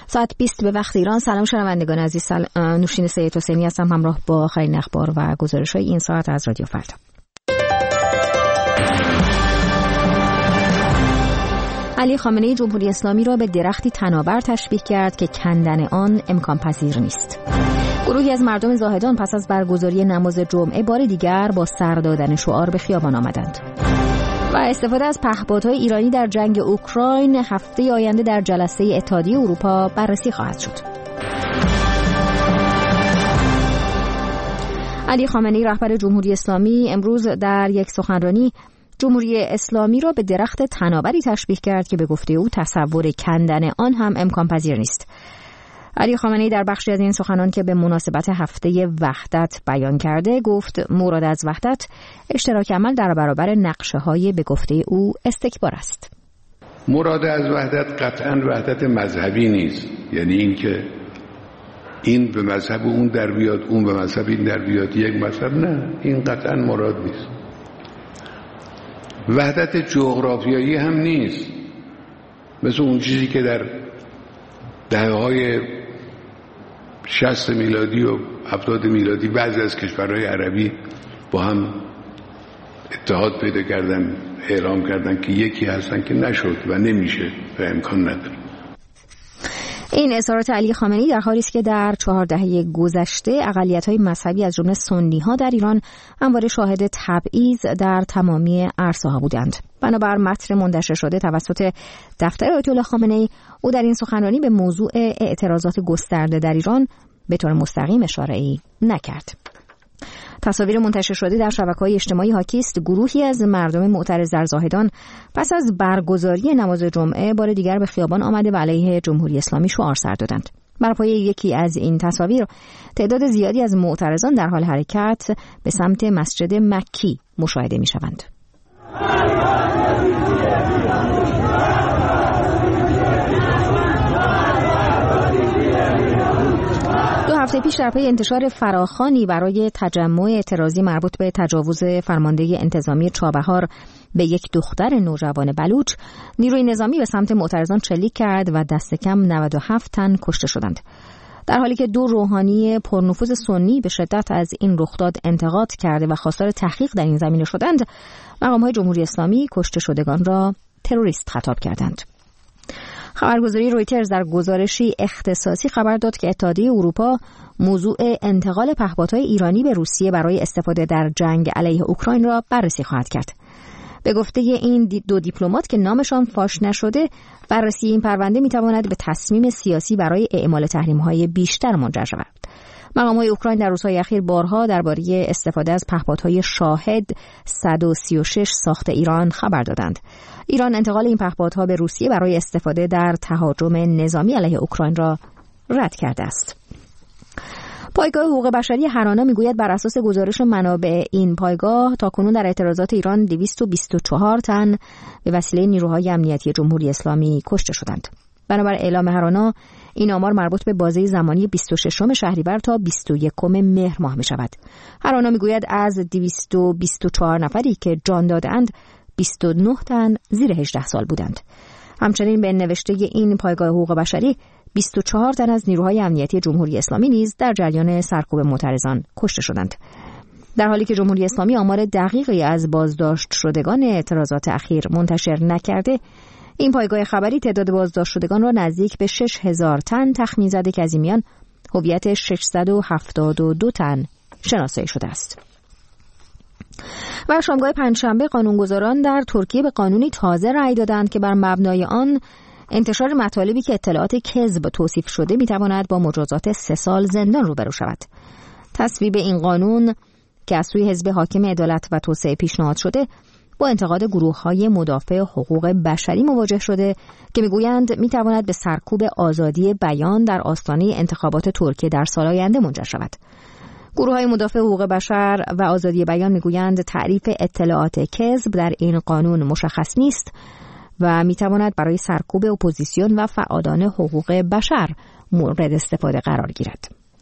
ساعت 20 به وقت ایران. سلام شنوندگان عزیز، نوشین سید حسینی هستم همراه با آخرین اخبار و گزارش‌های این ساعت از رادیو فردا. علی خامنه‌ای جمهوری اسلامی را به درختی تناور تشبیه کرد که کندن آن امکان پذیر نیست. گروهی از مردم زاهدان پس از برگزاری نماز جمعه بار دیگر با سر دادن شعار به خیابان آمدند. و استفاده از پهپادهای ایرانی در جنگ اوکراین هفته آینده در جلسه اتحادیه اروپا بررسی خواهد شد. علی خامنه‌ای رهبر جمهوری اسلامی امروز در یک سخنرانی جمهوری اسلامی را به درخت تناوری تشبیه کرد که به گفته او تصور کندن آن هم امکان پذیر نیست. علی خامنه‌ای در بخشی از این سخنان که به مناسبت هفته وحدت بیان کرده گفت مراد از وحدت اشتراک عمل در برابر نقشه‌های به گفته او استکبار است. مراد از وحدت قطعاً وحدت مذهبی نیست، یعنی اینکه این به مذهب اون در بیاد اون به مذهب این در بیاد یک مذهب، نه، این قطعاً مراد نیست. وحدت جغرافیایی هم نیست، مثل اون چیزی که در دهه‌های 60 میلادی و 70 میلادی بعضی از کشورهای عربی با هم اتحاد پیدا کردن، اعلام کردن که یکی هستن، که نشد و نمیشه و امکان نداره. این اظهارات علی خامنه‌ای در حالی است که در 4 دهه گذشته اقلیت‌های مذهبی از جمله سنی‌ها در ایران همواره شاهد تبعیض در تمامی عرصه‌ها بودند. بنابر متن منتشر شده توسط دفتر آیت الله خامنه‌ای، او در این سخنرانی به موضوع اعتراضات گسترده در ایران به طور مستقیم اشاره‌ای نکرد. تصاویر منتشر شده در شبکه‌های اجتماعی حاکی است گروهی از مردم معترض در زاهدان پس از برگزاری نماز جمعه بار دیگر به خیابان آمده و علیه جمهوری اسلامی شعار سر دادند. بر پایه یکی از این تصاویر تعداد زیادی از معترضان در حال حرکت به سمت مسجد مکی مشاهده می‌شوند. هفته پیش در پی انتشار فراخوانی برای تجمع اعتراضی مربوط به تجاوز فرمانده انتظامی چابهار به یک دختر نوجوان بلوچ، نیروی نظامی به سمت معترضان شلیک کرد و دست کم 97 تن کشته شدند. در حالی که 2 روحانی پرنفوذ سنی به شدت از این رخداد انتقاد کرده و خواستار تحقیق در این زمینه شدند، مقام‌های جمهوری اسلامی کشته شدگان را تروریست خطاب کردند. خبرگزاری رویترز در گزارشی اختصاصی خبر داد که اتحادیه اروپا موضوع انتقال پهپادهای ایرانی به روسیه برای استفاده در جنگ علیه اوکراین را بررسی خواهد کرد. به گفته این 2 دیپلمات که نامشان فاش نشده، بررسی این پرونده میتواند به تصمیم سیاسی برای اعمال تحریم‌های بیشتر منجر شود. مقام‌های اوکراین در روزهای اخیر بارها درباره استفاده از پهپادهای شاهد 136 ساخت ایران خبر دادند. ایران انتقال این پهپادها به روسیه برای استفاده در تهاجم نظامی علیه اوکراین را رد کرده است. پایگاه حقوق بشری هرانا میگوید بر اساس گزارش منابع این پایگاه تاکنون در اعتراضات ایران 224 تن به وسیله نیروهای امنیتی جمهوری اسلامی کشته شدند. بنابر اعلام هرانا این آمار مربوط به بازه زمانی 26 شهریور تا 21 مهر ماه می شود. هرانا می گوید از 224 نفری که جان دادند 29 تن زیر 18 سال بودند. همچنین به نوشته این پایگاه حقوق بشری 24 تن از نیروهای امنیتی جمهوری اسلامی نیز در جریان سرکوب معترضان کشته شدند. در حالی که جمهوری اسلامی آمار دقیقی از بازداشت شدگان اعتراضات اخیر منتشر نکرده، این پایگاه خبری تعداد بازداشت شدگان را نزدیک به 6000 تن تخمین زده که از این میان هویت 672 تن شناسایی شده است. و شامگاه پنجشنبه قانونگذاران در ترکیه به قانونی تازه رأی دادند که بر مبنای آن انتشار مطالبی که اطلاعات کذب توصیف شده میتواند با مجازات 3 سال زندان روبرو شود. تصویب این قانون که از سوی حزب حاکم عدالت و توسعه پیشنهاد شده با انتقاد گروه‌های مدافع حقوق بشری مواجه شده که میگویند میتواند به سرکوب آزادی بیان در آستانه انتخابات ترکیه در سال آینده منجر شود. گروه‌های مدافع حقوق بشر و آزادی بیان میگویند تعریف اطلاعات کذب در این قانون مشخص نیست و میتواند برای سرکوب اپوزیسیون و فعالان حقوق بشر مورد استفاده قرار گیرد.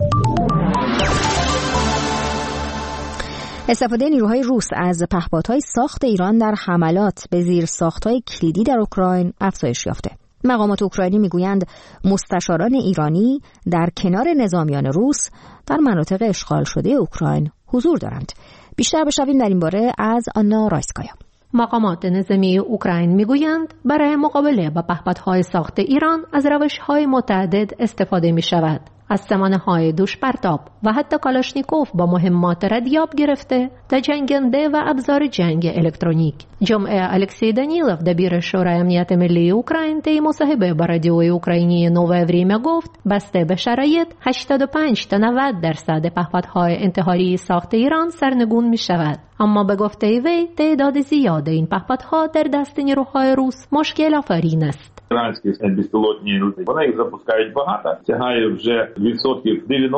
استفاده نیروهای روس از پهپادهای ساخت ایران در حملات به زیر ساختهای کلیدی در اوکراین افزایش یافته. مقامات اوکراینی میگویند مستشاران ایرانی در کنار نظامیان روس در مناطق اشغال شده اوکراین حضور دارند. بیشتر بشنویم در این باره از آنا رایسکایا. مقامات نظامی اوکراین میگویند برای مقابله با پهپادهای ساخت ایران از روش‌های متعدد استفاده می‌شود. از سامانه‌های دوش پرتاب و حتی کالاشنیکوف با مهمات ردیاب گرفته تا جنگنده و ابزار جنگ الکترونیک. جمعه الکسی دانیلوف دبیر شورای امنیت ملی اوکراین طی مصاحبه با رادیوی اوکراینی نووه وریمه گفت بسته به شرایط 85 تا 90% پهپادهای انتحاری ساخت ایران سرنگون می‌شود. اما به گفته وی تعداد زیاد این پهپادها در دست نیروهای روس مشکل آفرین است. Іранські безпілотні літаки, вони їх запускають багато, сягає вже відсотків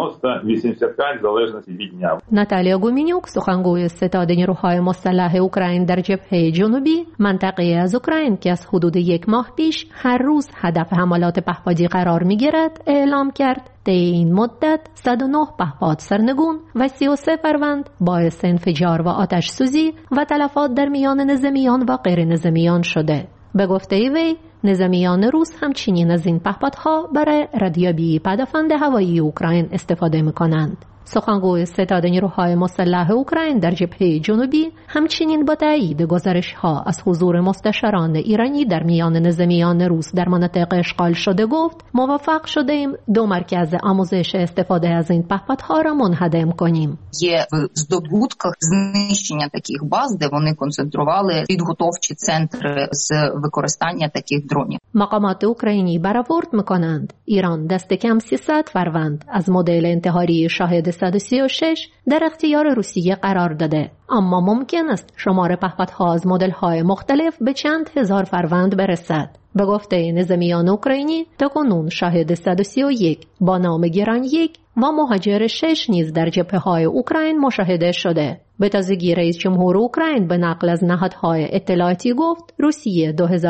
90-85 в залежності від дня. ناتالیا گومینیوک سخنگوی ستاد نیروهای مسلح اوکراین در جبهه جنوبی منطقه از اوکراین که از حدود 1 ماه پیش هر روز هدف حملات پهپادی قرار می‌گیرد اعلام کرد طی این مدت 109 پهپاد سرنگون و 33 فروند باعث انفجار و آتش سوزی و تلفات در میان نظامیان و غیر نظامیان شده. به گفته وی نظامیان روس همچنین از این پهپادها برای ردیابی پدافند هوایی اوکراین استفاده می‌کنند. سخنگوی ستاد نیروهای مسلح اوکراین در جبهه جنوبی همچنین با تایید گزارش‌ها از حضور مستشاران ایرانی در میان نظامیان روس در مناطق اشغال شده گفت موفق شدیم 2 مرکز آموزش استفاده از این پهپادها را منهدم کنیم. Є в здобутках знищення таких баз, де вони концентрували підготовчі центри з використання таких дронів. مقامات اوکراینی برآورد می‌کنند ایران دست کم 300 فروند از مدل انتحاری شاهد 136 در اختیار روسیه قرار داده، اما ممکن است شمار پهپادها از مدل‌های مختلف به چند هزار فروند برسد. به گفته نظامیان اوکراینی تاکنون شاهد 131 با نام گران 1 و مهاجر 6 نیز در جبهه‌های اوکراین مشاهده شده. به تازگی رئیس جمهور اوکراین به نقل از نهادهای اطلاعاتی گفت روسیه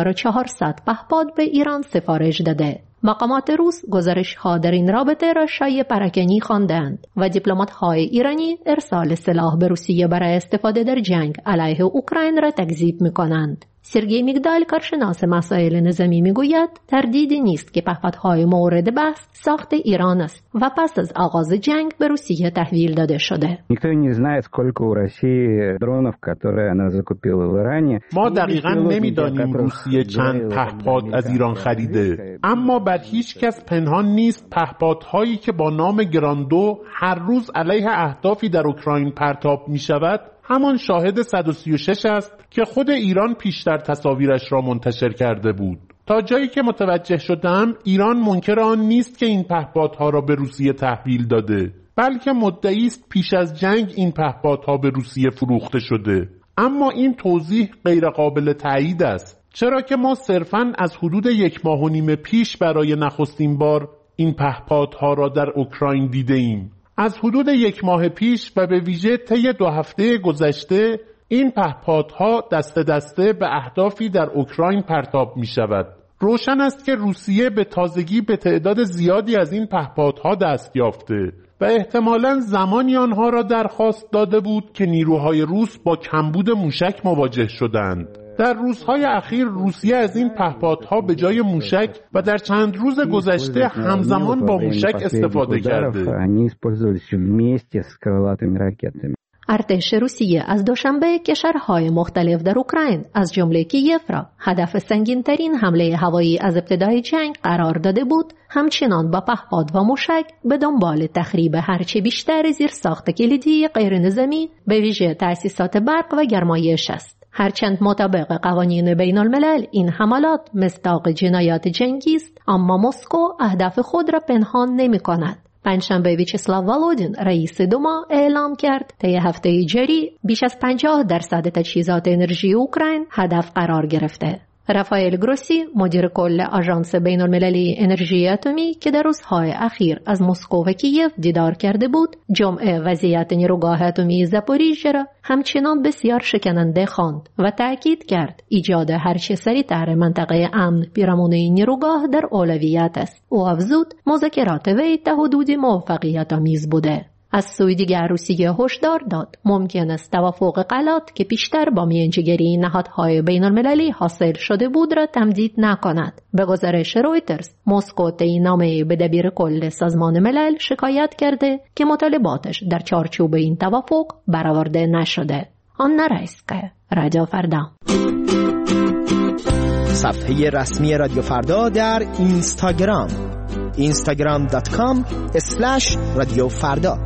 2400 پهپاد به ایران سفارش داده. مقامات روس گزارش‌ها در این رابطه را شایع پراکنی خواندند و دیپلمات‌های ایرانی ارسال سلاح به روسیه برای استفاده در جنگ علیه اوکراین را تکذیب می‌کنند. سرگئی میگدال کارشناس مسائل نظامی میگوید تردیدی نیست که پهپادهای مورد بحث ساخت ایران است و پس از آغاز جنگ به روسیه تحویل داده شده. ما دقیقاً نمیدانیم روسیه چند پهپاد از ایران خریده، اما بر هیچ کس پنهان نیست پهپادهایی که با نام گراندو هر روز علیه اهدافی در اوکراین پرتاب می شود همان شاهد 136 است که خود ایران پیشتر تصاویرش را منتشر کرده بود. تا جایی که متوجه شدم ایران منکر آن نیست که این پهپادها را به روسیه تحویل داده، بلکه مدعی است پیش از جنگ این پهپادها به روسیه فروخته شده. اما این توضیح غیر قابل تایید است، چرا که ما صرفاً از حدود 1 ماه و نیم پیش برای نخستین بار این پهپادها را در اوکراین دیده ایم. از حدود 1 ماه پیش و به ویژه طی 2 هفته گذشته این پهپادها دسته دسته به اهدافی در اوکراین پرتاب می شود. روشن است که روسیه به تازگی به تعداد زیادی از این پهپادها دست یافته و احتمالاً زمانی آنها را درخواست داده بود که نیروهای روس با کمبود موشک مواجه شدند. در روزهای اخیر روسیه از این پهپادها به جای موشک و در چند روز گذشته همزمان با موشک استفاده کرده. ارتش روسیه از دوشنبه کشورهای مختلف در اوکراین از جمله کیف را هدف سنگین‌ترین حمله هوایی از ابتدای جنگ قرار داده بود، همچنان با پهپاد و موشک به دنبال تخریب هرچه بیشتر زیرساخت کلیدی غیر نظامی به ویژه تأسیسات برق و گرمایش است. هرچند مطابق قوانین بین الملل این حملات مصداق جنایات جنگی است، اما مسکو اهداف خود را پنهان نمی کند. پنجشنبه ویچسلاو والودین رئیس دوما اعلام کرد طی هفته جاری بیش از 50% تجهیزات انرژی اوکراین هدف قرار گرفته. رافائل گروسی مدیر کل آژانس بین المللی انرژی اتمی که در روزهای اخیر از مسکو و کیف دیدار کرده بود، جمعه وضعیت نیروگاه اتمی زاپوریژه را همچنان بسیار شکننده خواند و تأکید کرد ایجاد هرچه سریعتر منطقه امن پیرامون این نیروگاه در اولویت است. او افزود مذاکرات وی تا حدودی موفقیت آمیز بوده. از سوی دیگر روسیه هشدار داد ممکن است توافق غلط که پیشتر با میانجیگری نهادهای بین‌المللی حاصل شده بود را تمدید نکند. به گزارش رویترز، مسکو طی نامه‌ای به دبیر کل سازمان ملل شکایت کرده که مطالباتش در چارچوب این توافق برآورده نشده. آنا رایسکا، رادیو فردا. صفحه رسمی رادیو فردا در اینستاگرام instagram.com/رادیو فردا.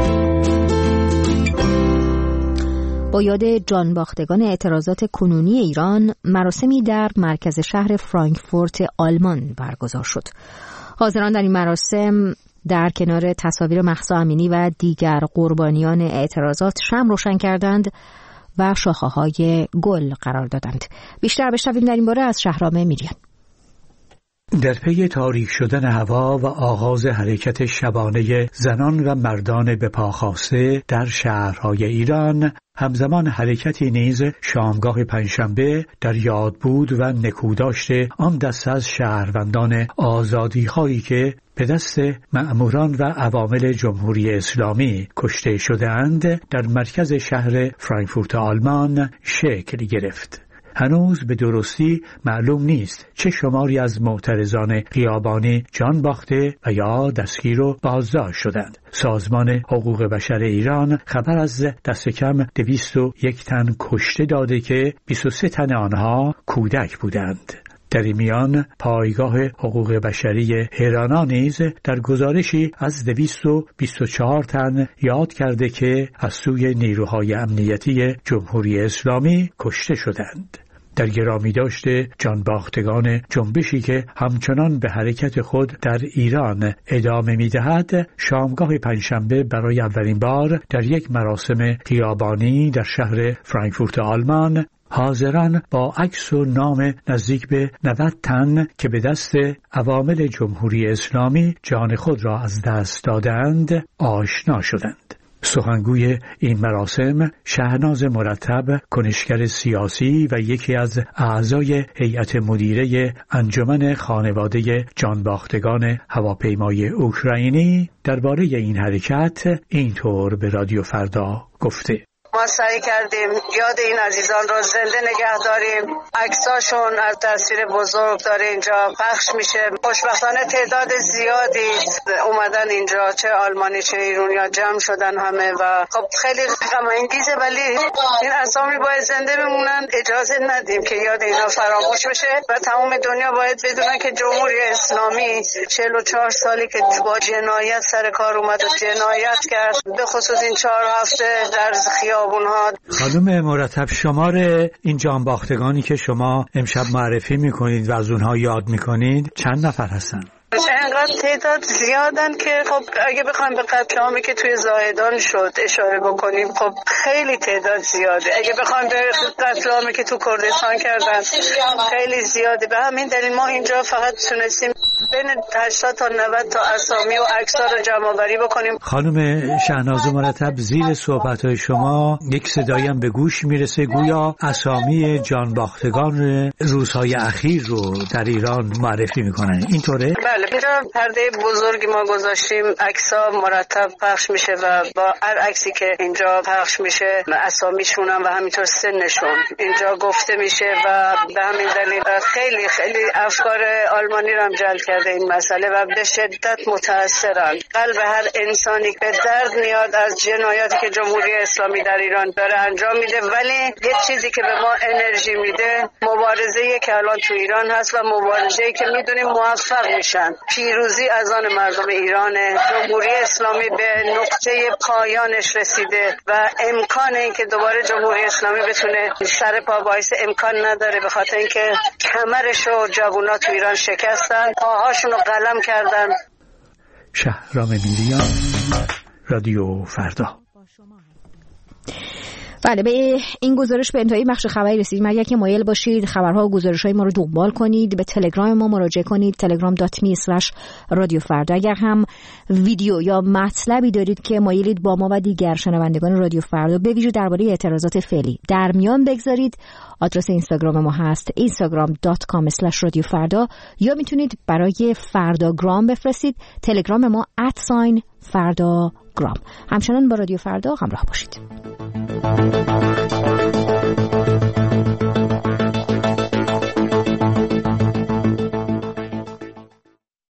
با یاد جانباختگان اعتراضات کنونی ایران، مراسمی در مرکز شهر فرانکفورت آلمان برگزار شد. حاضران در این مراسم در کنار تصاویر مهسا امینی و دیگر قربانیان اعتراضات شمع روشن کردند و شاخه‌های گل قرار دادند. بیشتر بشنویم در این باره از شهرام میریان. در پی تاریک شدن هوا و آغاز حرکت شبانه زنان و مردان به پا خاسته در شهرهای ایران، همزمان حرکتی نیز شامگاه پنجشنبه در یاد بود و نکوداشت آن دست از شهروندان آزادی‌هایی که به دست مأموران و عوامل جمهوری اسلامی کشته شده‌اند در مرکز شهر فرانکفورت آلمان شکل گرفت. هنوز به درستی معلوم نیست چه شماری از معترضان خیابانی جان باخته و یا دستگیر و بازداشت شدند. سازمان حقوق بشر ایران خبر از دست کم 201 تن کشته داده که 23 تن آنها کودک بودند. در این میان پایگاه حقوق بشری هرانا نیز در گزارشی از 224 تن یاد کرده که از سوی نیروهای امنیتی جمهوری اسلامی کشته شدند. در گرامی داشته جانباختگان جنبشی که همچنان به حرکت خود در ایران ادامه می‌دهد، شامگاه پنجشنبه برای اولین بار در یک مراسم خیابانی در شهر فرانکفورت آلمان حاضران با عکس و نام نزدیک به 90 تن که به دست عوامل جمهوری اسلامی جان خود را از دست دادند آشنا شدند. سخنگوی این مراسم شهناز مرتب، کنشگر سیاسی و یکی از اعضای هیئت مدیره انجمن خانواده جانباختگان هواپیمای اوکراینی درباره این حرکت اینطور به رادیو فردا گفته: ما سعی کردیم یاد این عزیزان رو زنده نگه داریم. عکساشون از تصویر بزرگ داره اینجا پخش میشه. خوشبختانه تعداد زیادی اومدن اینجا، چه آلمانی چه ایرانی جمع شدن همه و خب خیلی غم انگیزه، ولی این اسامی باید زنده بمونن. اجازه ندیم که یاد اینا فراموش بشه و تمام دنیا باید بدونن که جمهوری اسلامی 44 سالی که با جنایت سر کار اومد و جنایت کرد، به خصوص این 4 هفته در خانم مرتب، شمار این جانباختگانی که شما امشب معرفی میکنید و از اونها یاد میکنید چند نفر هستن؟ اینقدر تعداد زیادن که خب اگه بخوایم به قتل عامی که توی زاهدان شد اشاره بکنیم، خب خیلی تعداد زیاده. اگه بخوایم به قتل عامی که تو کردستان کردن خیلی زیاده. به همین دلیل ما اینجا فقط تونستیم بین 80 تا 90 تا اسامی و عکس‌ها رو جمع‌آوری بکنیم. خانم شهناز مرتب، زیر صحبت‌های شما یک صدایی هم به گوش میرسه گویا اسامی جانباختگان روزهای اخیر رو در ایران معرفی میکنن. اینطوره؟ بله، اینجا پرده بزرگی ما گذاشتیم، عکس‌ها مرتب پخش میشه و با هر عکسی که اینجا پخش میشه اسامیشون هم و همینطور سنشون اینجا گفته میشه و به همین دلیل خیلی خیلی افکار آلمانی رو هم جلب کرده این مسئله و به شدت متأثرن. قلب هر انسانی به درد میاد از جنایاتی که جمهوری اسلامی در ایران داره انجام میده، ولی یه چیزی که به ما انرژی میده مبارزه‌ای که الان تو ایران هست و مبارزه‌ای که میدونیم موفق میشن. پیروزی از آن مردم ایران. جمهوری اسلامی به نقطه پایانش رسیده و امکان این که دوباره جمهوری اسلامی بتونه سر پا وایسه امکان نداره، به خاطر اینکه کمرش و جوونا تو ایران شکستن، پاهاشون رو قلم کردن. شهرام میریان، رادیو فردا. بله، به این گزارش به انتهای بخش خبری رسیدیم. اگر که مایل باشید خبرها و گزارش‌های ما رو دنبال کنید، به تلگرام ما مراجعه کنید، telegram.me/رادیو فردا. اگر هم ویدیو یا مطلبی دارید که مایلید با ما و دیگر شنوندگان رادیو فردا به ویژه درباره اعتراضات فعلی در میان بگذارید، آدرس اینستاگرام ما هست instagram.com/رادیو فردا، یا میتونید برای فرداگرام بفرستید. تلگرام ما @فردا گرام. همچنان با رادیو فردا همراه باشید.